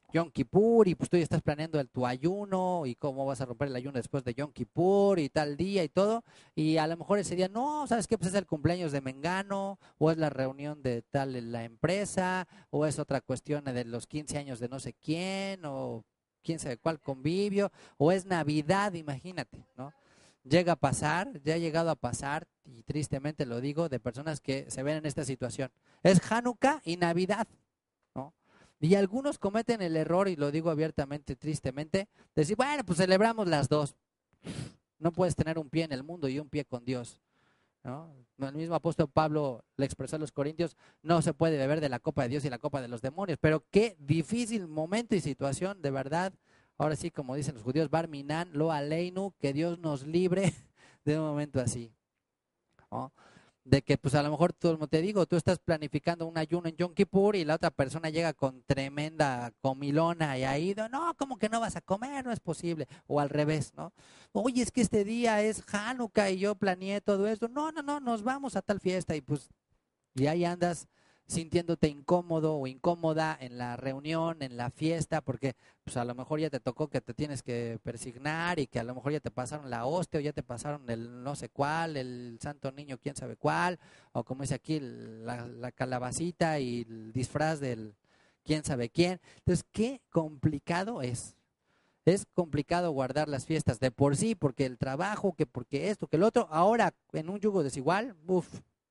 Yom Kippur y pues tú ya estás planeando el, tu ayuno y cómo vas a romper el ayuno después de Yom Kippur y tal día y todo. Y a lo mejor ese día, no, ¿sabes qué? Pues es el cumpleaños de Mengano o es la reunión de tal en la empresa o es otra cuestión de los quince años de no sé quién o quién sabe cuál convivio o es Navidad, imagínate, ¿no? Llega a pasar, ya ha llegado a pasar, y tristemente lo digo, de personas que se ven en esta situación. Es Hanukkah y Navidad, ¿no? Y algunos cometen el error, y lo digo abiertamente, tristemente, de decir, bueno, pues celebramos las dos. No puedes tener un pie en el mundo y un pie con Dios, ¿no? El mismo apóstol Pablo le expresó a los corintios, no se puede beber de la copa de Dios y la copa de los demonios, pero qué difícil momento y situación, de verdad. Ahora sí, como dicen los judíos, Bar Minan, lo aleinu, que Dios nos libre de un momento así, ¿no? De que pues a lo mejor, tú, como te digo, tú estás planificando un ayuno en Yom Kippur y la otra persona llega con tremenda comilona y ahí, no, ¿cómo que no vas a comer? No es posible. O al revés, ¿no? Oye, es que este día es Hanukkah y yo planeé todo esto. No, no, no, nos vamos a tal fiesta y pues, y ahí andas sintiéndote incómodo o incómoda en la reunión, en la fiesta, porque pues a lo mejor ya te tocó que te tienes que persignar y que a lo mejor ya te pasaron la hostia o ya te pasaron el no sé cuál, el santo niño quién sabe cuál, o como dice aquí, la, la calabacita y el disfraz del quién sabe quién. Entonces, qué complicado es. Es complicado guardar las fiestas de por sí, porque el trabajo, que porque esto, que el otro, ahora en un yugo desigual, uff,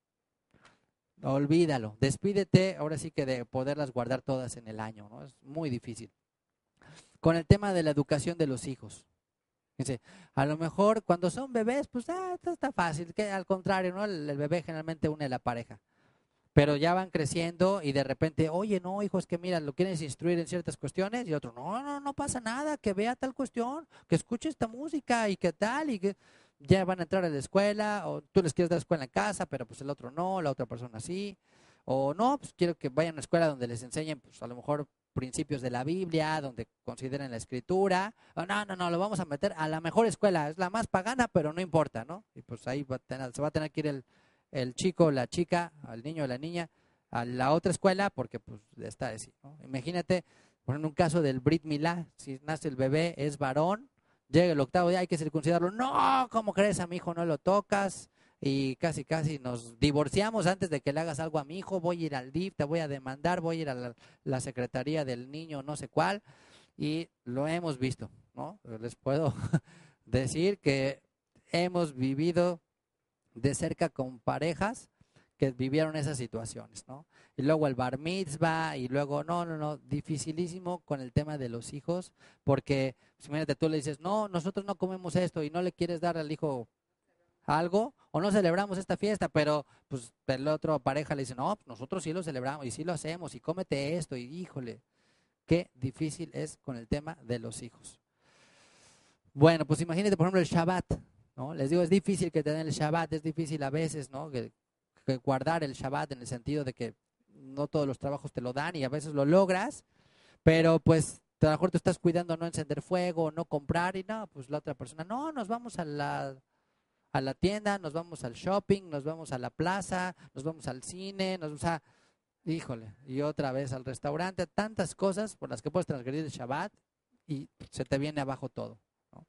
olvídalo, despídete ahora sí que de poderlas guardar todas en el año, ¿no? Es muy difícil. Con el tema de la educación de los hijos. Dice, a lo mejor cuando son bebés, pues ah, esto está fácil, que al contrario, ¿no? El, el bebé generalmente une la pareja. Pero ya van creciendo y de repente, oye, no, hijo, es que mira, lo quieres instruir en ciertas cuestiones y otro, no, no, no pasa nada, que vea tal cuestión, que escuche esta música y que tal, y que ya van a entrar a la escuela, o tú les quieres dar escuela en casa, pero pues el otro no, la otra persona sí, o no, pues quiero que vayan a una escuela donde les enseñen, pues a lo mejor principios de la Biblia, donde consideren la escritura, o no, no, no, lo vamos a meter a la mejor escuela, es la más pagana, pero no importa, ¿no? Y pues ahí va a tener, se va a tener que ir el el chico, la chica, al niño o la niña a la otra escuela porque pues está así, ¿no? Imagínate, por ejemplo, un caso del Brit Milá, si nace el bebé, es varón, llega el octavo día, hay que circuncidarlo, no, ¿cómo crees? A mi hijo no lo tocas y casi casi nos divorciamos antes de que le hagas algo a mi hijo, voy a ir al D I F, te voy a demandar, voy a ir a la, la secretaría del niño no sé cuál y lo hemos visto, ¿no? Les puedo decir que hemos vivido de cerca con parejas que vivieron esas situaciones, ¿no? Y luego el bar mitzvah y luego, no, no, no, dificilísimo con el tema de los hijos, porque pues, imagínate, tú le dices, no, nosotros no comemos esto y no le quieres dar al hijo algo o no celebramos esta fiesta, pero pues el otro pareja le dice, no, nosotros sí lo celebramos y sí lo hacemos y cómete esto y híjole, qué difícil es con el tema de los hijos. Bueno, pues imagínate, por ejemplo, el Shabbat, ¿no? Les digo, es difícil que te den el Shabbat, es difícil a veces, ¿no? Que, que guardar el Shabbat en el sentido de que no todos los trabajos te lo dan y a veces lo logras, pero pues a lo mejor tú estás cuidando no encender fuego, no comprar y no, pues la otra persona, no, nos vamos a la, a la tienda, nos vamos al shopping, nos vamos a la plaza, nos vamos al cine, nos vamos a, híjole, y otra vez al restaurante, tantas cosas por las que puedes transgredir el Shabbat y se te viene abajo todo, ¿no?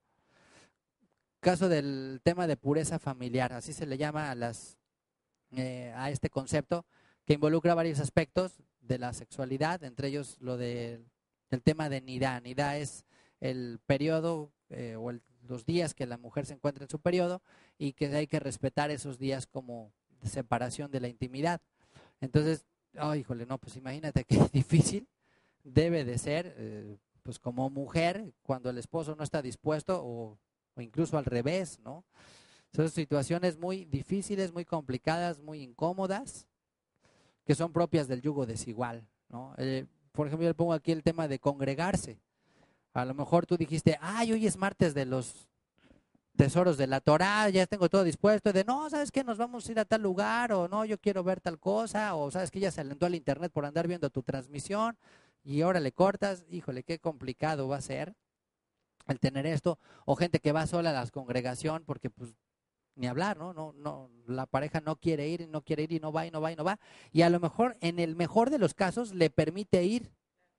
Caso del tema de pureza familiar, así se le llama a las eh, a este concepto que involucra varios aspectos de la sexualidad, entre ellos lo de el tema de nidá. Nidá es el periodo eh, o el, los días que la mujer se encuentra en su periodo y que hay que respetar esos días como separación de la intimidad. Entonces, oh, híjole, no, pues imagínate qué difícil debe de ser, eh, pues como mujer, cuando el esposo no está dispuesto o, o incluso al revés, ¿no? Son situaciones muy difíciles, muy complicadas, muy incómodas, que son propias del yugo desigual, ¿no? Eh, por ejemplo, yo le pongo aquí el tema de congregarse. A lo mejor tú dijiste, ay, hoy es martes de los tesoros de la Torá, ya tengo todo dispuesto, de no, ¿sabes qué? Nos vamos a ir a tal lugar, o no, yo quiero ver tal cosa, o sabes que ya se alentó al internet por andar viendo tu transmisión, y ahora le cortas, híjole, qué complicado va a ser el tener esto, o gente que va sola a la congregación porque pues ni hablar, ¿no? No, no, la pareja no quiere ir y no quiere ir y no va y no va y no va. Y a lo mejor, en el mejor de los casos, le permite ir,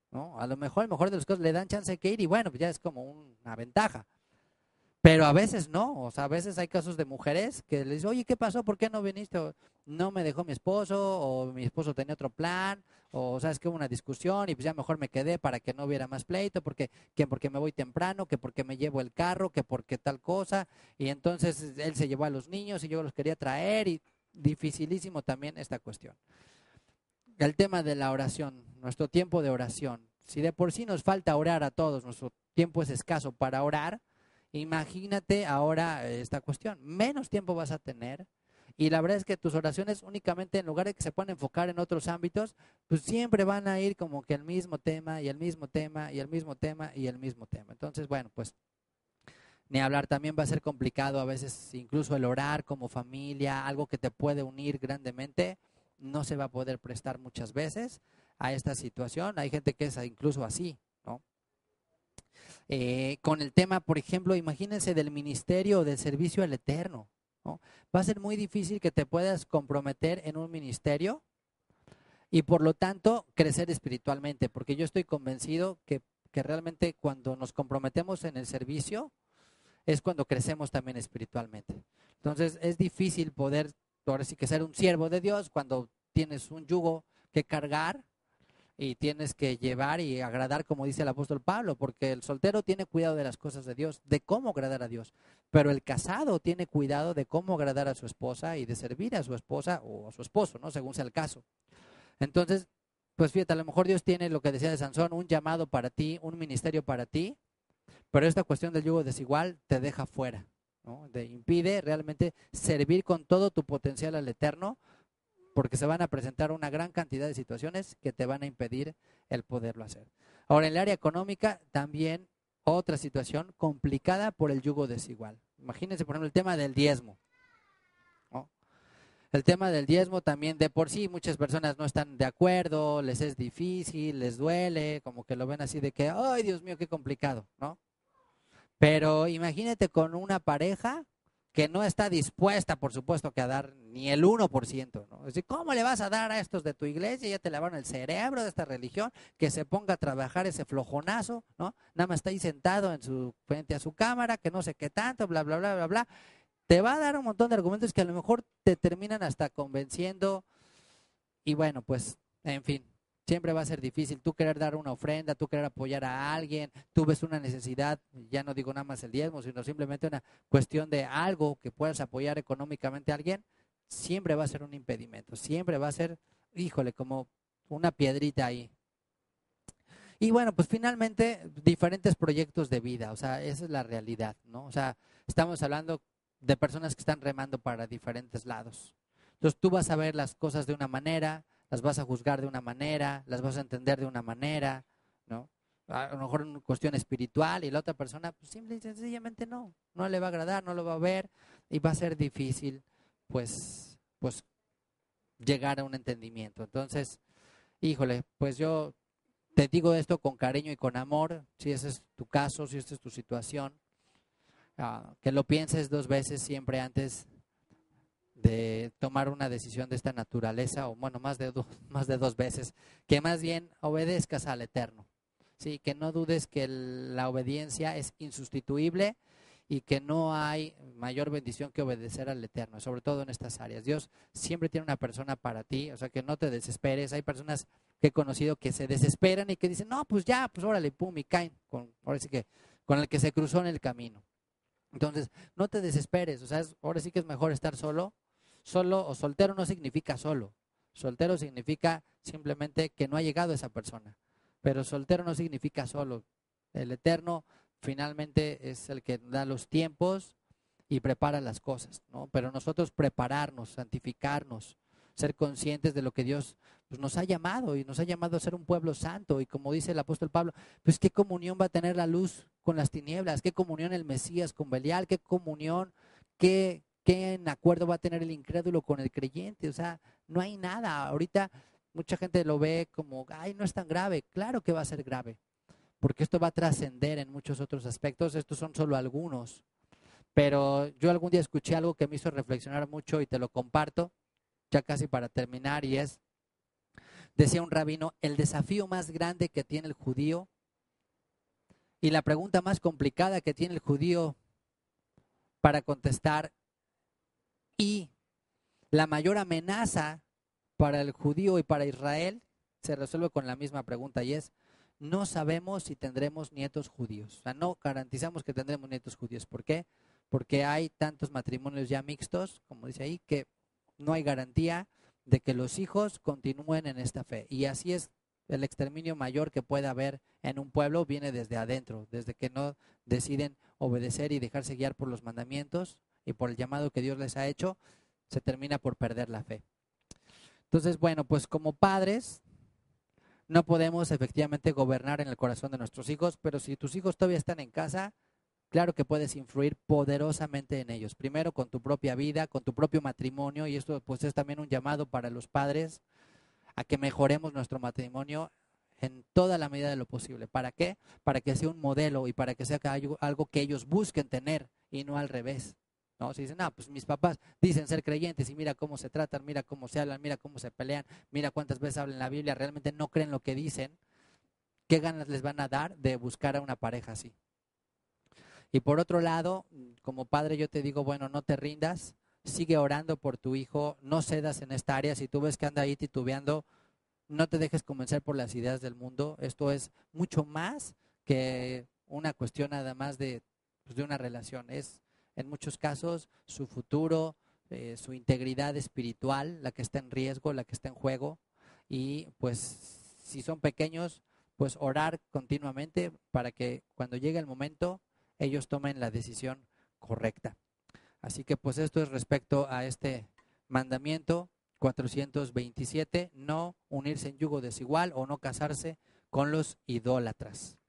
¿no? A lo mejor, a lo mejor de los casos le dan chance de ir y bueno, pues ya es como una ventaja. Pero a veces no, o sea, a veces hay casos de mujeres que les dicen, oye, ¿qué pasó? ¿Por qué no viniste? O, no me dejó mi esposo, o mi esposo tenía otro plan, o sabes que hubo una discusión y pues ya mejor me quedé para que no hubiera más pleito, porque, que porque me voy temprano, que porque me llevo el carro, que porque tal cosa, y entonces él se llevó a los niños y yo los quería traer, y dificilísimo también esta cuestión. El tema de la oración, nuestro tiempo de oración. Si de por sí nos falta orar a todos, nuestro tiempo es escaso para orar, imagínate ahora esta cuestión. Menos tiempo vas a tener y la verdad es que tus oraciones únicamente en lugar de que se puedan enfocar en otros ámbitos, pues siempre van a ir como que el mismo tema y el mismo tema y el mismo tema y el mismo tema. Entonces, bueno, pues ni hablar, también va a ser complicado a veces incluso el orar como familia, algo que te puede unir grandemente, no se va a poder prestar muchas veces a esta situación. Hay gente que es incluso así, ¿no? Eh, con el tema, por ejemplo, imagínense del ministerio o del servicio al Eterno, ¿no? Va a ser muy difícil que te puedas comprometer en un ministerio y por lo tanto crecer espiritualmente, porque yo estoy convencido que, que realmente cuando nos comprometemos en el servicio es cuando crecemos también espiritualmente. Entonces es difícil poder, ahora sí que ser un siervo de Dios cuando tienes un yugo que cargar y tienes que llevar y agradar, como dice el apóstol Pablo, porque el soltero tiene cuidado de las cosas de Dios, de cómo agradar a Dios, pero el casado tiene cuidado de cómo agradar a su esposa y de servir a su esposa o a su esposo, ¿no? Según sea el caso. Entonces, pues fíjate, a lo mejor Dios tiene lo que decía de Sansón, un llamado para ti, un ministerio para ti, pero esta cuestión del yugo desigual te deja fuera, ¿no? Te impide realmente servir con todo tu potencial al Eterno, porque se van a presentar una gran cantidad de situaciones que te van a impedir el poderlo hacer. Ahora, en el área económica, también otra situación complicada por el yugo desigual. Imagínense, por ejemplo, el tema del diezmo, ¿no? El tema del diezmo también de por sí muchas personas no están de acuerdo, les es difícil, les duele, como que lo ven así de que, ay, Dios mío, qué complicado, ¿no? Pero imagínate con una pareja que no está dispuesta, por supuesto, que a dar ni el uno por ciento, ¿no? Es decir, ¿cómo le vas a dar a estos de tu iglesia? Ya te lavaron el cerebro de esta religión, que se ponga a trabajar ese flojonazo, ¿no? Nada más está ahí sentado en su, frente a su cámara, que no sé qué tanto, bla, bla, bla, bla, bla. Te va a dar un montón de argumentos que a lo mejor te terminan hasta convenciendo y bueno, pues, en fin, siempre va a ser difícil. Tú querer dar una ofrenda, tú querer apoyar a alguien, tú ves una necesidad, ya no digo nada más el diezmo, sino simplemente una cuestión de algo que puedas apoyar económicamente a alguien, siempre va a ser un impedimento, siempre va a ser, híjole, como una piedrita ahí. Y bueno, pues finalmente, diferentes proyectos de vida, o sea, esa es la realidad, ¿no? O sea, estamos hablando de personas que están remando para diferentes lados. Entonces tú vas a ver las cosas de una manera, las vas a juzgar de una manera, las vas a entender de una manera, ¿no? A lo mejor en cuestión espiritual y la otra persona, pues simple y sencillamente no, no le va a agradar, no lo va a ver y va a ser difícil, pues, pues llegar a un entendimiento. Entonces, híjole, pues yo te digo esto con cariño y con amor, si ese es tu caso, si esta es tu situación, uh, que lo pienses dos veces siempre antes de tomar una decisión de esta naturaleza, o bueno, más de, do, más de dos veces, que más bien obedezcas al Eterno, ¿sí? Que no dudes que el, la obediencia es insustituible y que no hay mayor bendición que obedecer al Eterno, sobre todo en estas áreas. Dios siempre tiene una persona para ti, o sea, que no te desesperes. Hay personas que he conocido que se desesperan y que dicen, no, pues ya, pues órale, pum, y caen, con, ahora sí que, con el que se cruzó en el camino. Entonces, no te desesperes, o sea, es, ahora sí que es mejor estar solo. Solo o soltero no significa solo. Soltero significa simplemente que no ha llegado esa persona. Pero soltero no significa solo. El Eterno finalmente es el que da los tiempos y prepara las cosas, ¿no? Pero nosotros prepararnos, santificarnos, ser conscientes de lo que Dios pues, nos ha llamado y nos ha llamado a ser un pueblo santo. Y como dice el apóstol Pablo, pues qué comunión va a tener la luz con las tinieblas, qué comunión el Mesías con Belial, qué comunión, qué, qué en acuerdo va a tener el incrédulo con el creyente. O sea, no hay nada. Ahorita mucha gente lo ve como, ay, no es tan grave. Claro que va a ser grave, porque esto va a trascender en muchos otros aspectos. Estos son solo algunos. Pero yo algún día escuché algo que me hizo reflexionar mucho y te lo comparto, ya casi para terminar, y es, decía un rabino, el desafío más grande que tiene el judío y la pregunta más complicada que tiene el judío para contestar y la mayor amenaza para el judío y para Israel se resuelve con la misma pregunta y es, no sabemos si tendremos nietos judíos. O sea, no garantizamos que tendremos nietos judíos. ¿Por qué? Porque hay tantos matrimonios ya mixtos, como dice ahí, que no hay garantía de que los hijos continúen en esta fe. Y así es, el exterminio mayor que puede haber en un pueblo viene desde adentro, desde que no deciden obedecer y dejarse guiar por los mandamientos y por el llamado que Dios les ha hecho, se termina por perder la fe. Entonces, bueno, pues como padres no podemos efectivamente gobernar en el corazón de nuestros hijos, pero si tus hijos todavía están en casa, claro que puedes influir poderosamente en ellos. Primero con tu propia vida, con tu propio matrimonio, y esto pues es también un llamado para los padres a que mejoremos nuestro matrimonio en toda la medida de lo posible. ¿Para qué? Para que sea un modelo y para que sea algo, algo que ellos busquen tener y no al revés. ¿No? Si dicen, ah, pues mis papás dicen ser creyentes y mira cómo se tratan, mira cómo se hablan, mira cómo se pelean, mira cuántas veces hablan la Biblia, realmente no creen lo que dicen, ¿qué ganas les van a dar de buscar a una pareja así? Y por otro lado, como padre yo te digo, bueno, no te rindas, sigue orando por tu hijo, no cedas en esta área, si tú ves que anda ahí titubeando, no te dejes convencer por las ideas del mundo, esto es mucho más que una cuestión nada más de, pues, de una relación, es en muchos casos su futuro, eh, su integridad espiritual, la que está en riesgo, la que está en juego, y pues si son pequeños, pues orar continuamente para que cuando llegue el momento ellos tomen la decisión correcta. Así que pues esto es respecto a este mandamiento cuatrocientos veintisiete, no unirse en yugo desigual o no casarse con los idólatras.